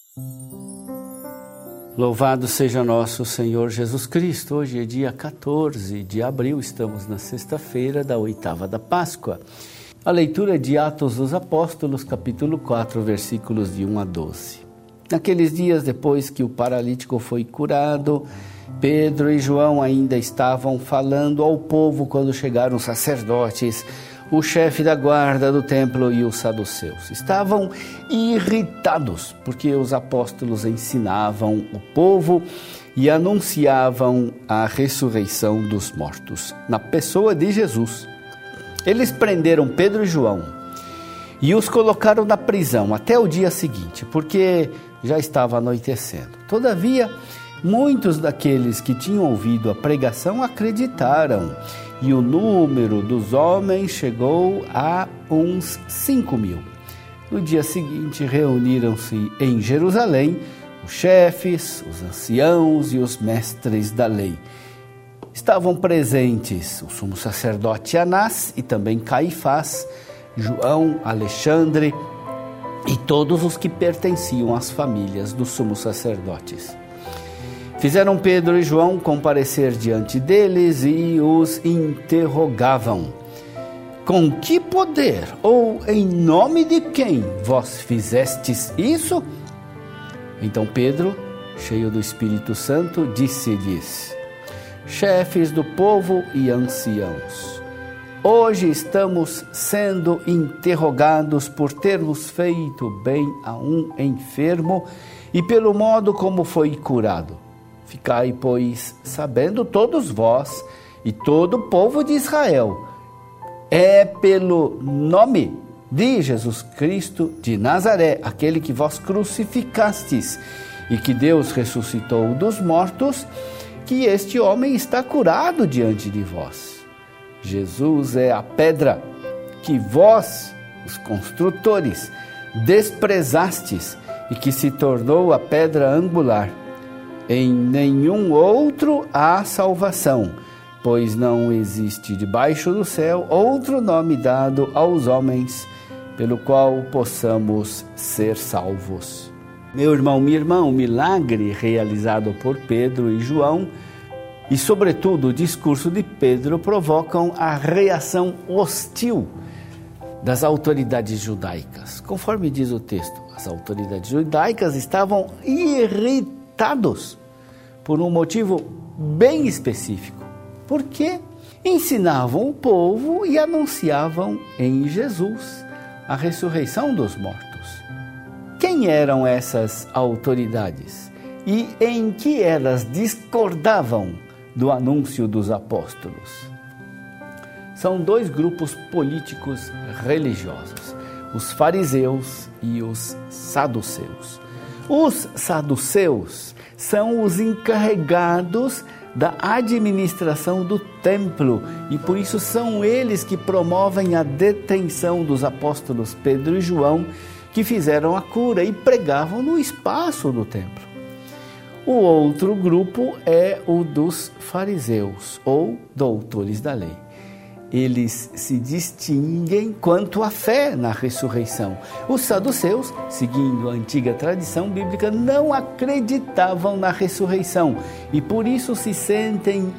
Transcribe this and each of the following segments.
Louvado seja nosso Senhor Jesus Cristo. Hoje é dia 14 de abril, estamos na sexta-feira da oitava da Páscoa. A leitura é de Atos dos Apóstolos, capítulo 4, versículos de 1 a 12. Naqueles dias, depois que o paralítico foi curado, Pedro e João ainda estavam falando ao povo quando chegaram os sacerdotes, o chefe da guarda do templo e os saduceus. Estavam irritados porque os apóstolos ensinavam o povo e anunciavam a ressurreição dos mortos na pessoa de Jesus. Eles prenderam Pedro e João e os colocaram na prisão até o dia seguinte, porque já estava anoitecendo. Todavia, muitos daqueles que tinham ouvido a pregação acreditaram, e o número dos homens chegou a uns 5.000. No dia seguinte, reuniram-se em Jerusalém os chefes, os anciãos e os mestres da lei. Estavam presentes o sumo sacerdote Anás e também Caifás, João, Alexandre e todos os que pertenciam às famílias dos sumos sacerdotes. Fizeram Pedro e João comparecer diante deles e os interrogavam: com que poder ou em nome de quem vós fizestes isso? Então Pedro, cheio do Espírito Santo, disse-lhes: chefes do povo e anciãos, hoje estamos sendo interrogados por termos feito bem a um enfermo e pelo modo como foi curado. Ficai, pois, sabendo todos vós e todo o povo de Israel, é pelo nome de Jesus Cristo de Nazaré, aquele que vós crucificastes e que Deus ressuscitou dos mortos, que este homem está curado diante de vós. Jesus é a pedra que vós, os construtores, desprezastes e que se tornou a pedra angular. Em nenhum outro há salvação, pois não existe debaixo do céu outro nome dado aos homens, pelo qual possamos ser salvos. Meu irmão, minha irmã, o milagre realizado por Pedro e João, e sobretudo o discurso de Pedro, provocam a reação hostil das autoridades judaicas. Conforme diz o texto, as autoridades judaicas estavam irritados por um motivo bem específico, porque ensinavam o povo e anunciavam em Jesus a ressurreição dos mortos. Quem eram essas autoridades e em que elas discordavam do anúncio dos apóstolos? São dois grupos políticos religiosos, os fariseus e os saduceus. Os saduceus são os encarregados da administração do templo e por isso são eles que promovem a detenção dos apóstolos Pedro e João, que fizeram a cura e pregavam no espaço do templo. O outro grupo é o dos fariseus ou doutores da lei. Eles se distinguem quanto à fé na ressurreição. Os saduceus, seguindo a antiga tradição bíblica, não acreditavam na ressurreição e por isso se sentem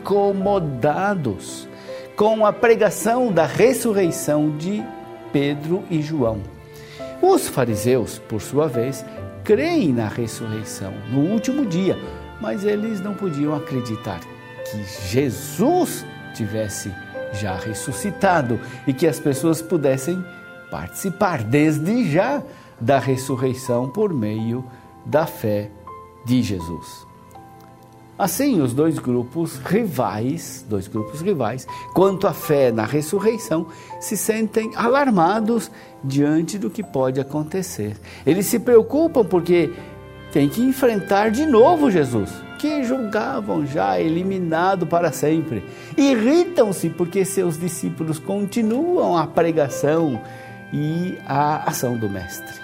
incomodados com a pregação da ressurreição de Pedro e João. Os fariseus, por sua vez, creem na ressurreição no último dia, mas eles não podiam acreditar que Jesus tivesse já ressuscitado e que as pessoas pudessem participar desde já da ressurreição por meio da fé de Jesus. Assim, os dois grupos rivais, quanto à fé na ressurreição, se sentem alarmados diante do que pode acontecer. Eles se preocupam porque têm que enfrentar de novo Jesus, que julgavam já eliminado para sempre. Irritam-se porque seus discípulos continuam a pregação e a ação do Mestre.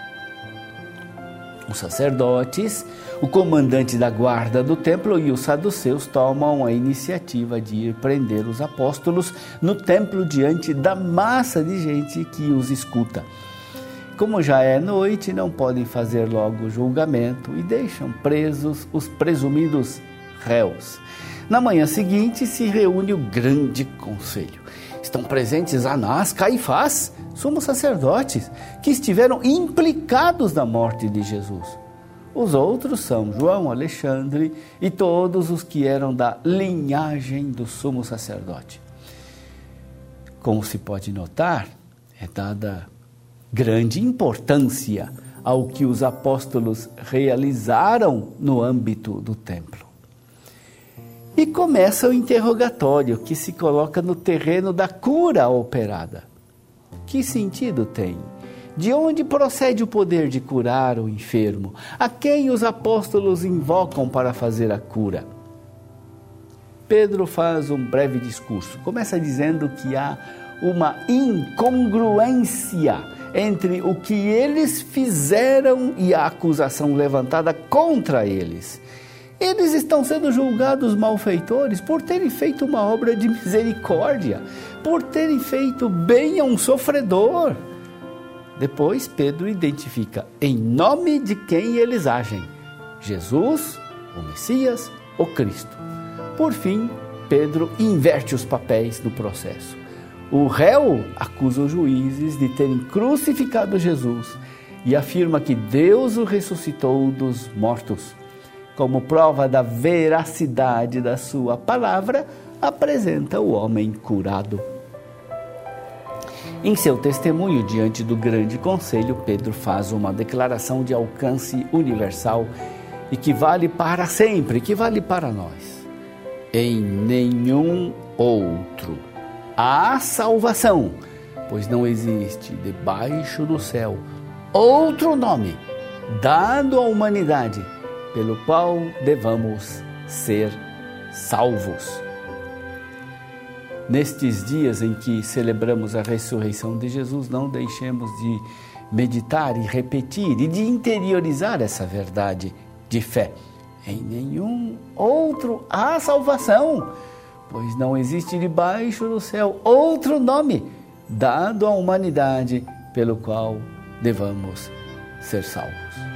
Os sacerdotes, o comandante da guarda do templo e os saduceus tomam a iniciativa de ir prender os apóstolos no templo diante da massa de gente que os escuta. Como já é noite, não podem fazer logo o julgamento e deixam presos os presumidos réus. Na manhã seguinte se reúne o grande conselho. Estão presentes Anás, Caifás, sumos sacerdotes, que estiveram implicados na morte de Jesus. Os outros são João, Alexandre e todos os que eram da linhagem do sumo sacerdote. Como se pode notar, é dada grande importância ao que os apóstolos realizaram no âmbito do templo. E começa o interrogatório que se coloca no terreno da cura operada. Que sentido tem? De onde procede o poder de curar o enfermo? A quem os apóstolos invocam para fazer a cura? Pedro faz um breve discurso. Começa dizendo que há uma incongruência entre o que eles fizeram e a acusação levantada contra eles. Eles estão sendo julgados malfeitores por terem feito uma obra de misericórdia, por terem feito bem a um sofredor. Depois, Pedro identifica em nome de quem eles agem: Jesus, o Messias, o Cristo. Por fim, Pedro inverte os papéis no processo. O réu acusa os juízes de terem crucificado Jesus e afirma que Deus o ressuscitou dos mortos. Como prova da veracidade da sua palavra, apresenta o homem curado. Em seu testemunho diante do grande conselho, Pedro faz uma declaração de alcance universal e que vale para sempre, que vale para nós. Em nenhum outro há salvação, pois não existe debaixo do céu outro nome dado à humanidade pelo qual devamos ser salvos. Nestes dias em que celebramos a ressurreição de Jesus, não deixemos de meditar e repetir e de interiorizar essa verdade de fé. Em nenhum outro há salvação, pois não existe debaixo do céu outro nome dado à humanidade pelo qual devamos ser salvos.